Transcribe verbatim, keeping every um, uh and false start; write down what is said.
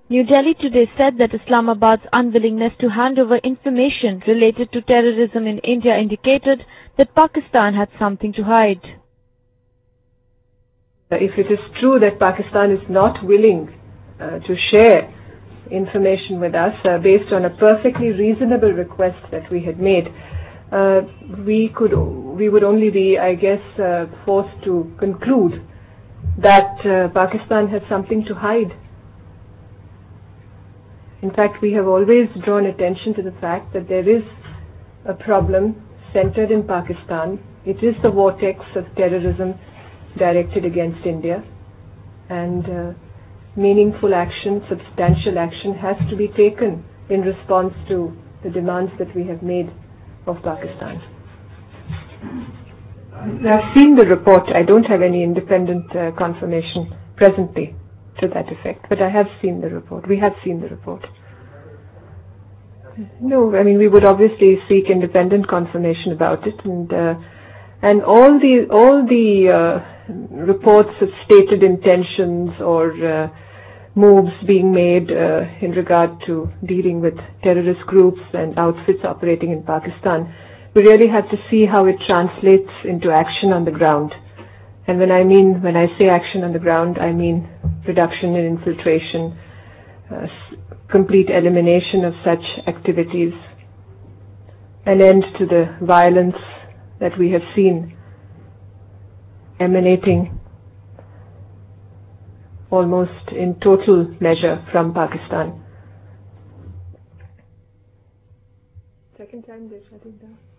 New Delhi today said that Islamabad's unwillingness to hand over information related to terrorism in India indicated that Pakistan had something to hide. If it is true that Pakistan is not willing uh, to share information with us uh, based on a perfectly reasonable request that we had made, uh, we could we would only be, I guess, uh, forced to conclude that uh, Pakistan has something to hide. In fact, we have always drawn attention to the fact that there is a problem centered in Pakistan. It is the vortex of terrorism directed against India, and uh, meaningful action, substantial action has to be taken in response to the demands that we have made of Pakistan. I've seen the report. I don't have any independent uh, confirmation presently to that effect, but I have seen the report. We have seen the report. No, I mean, we would obviously seek independent confirmation about it, and uh, and all the all the uh, reports of stated intentions or uh, moves being made uh, in regard to dealing with terrorist groups and outfits operating in Pakistan, we really have to see how it translates into action on the ground. And when I mean, when I say action on the ground, I mean reduction in infiltration, uh, complete elimination of such activities, an end to the violence that we have seen emanating almost in total measure from Pakistan. Second time they're shutting down.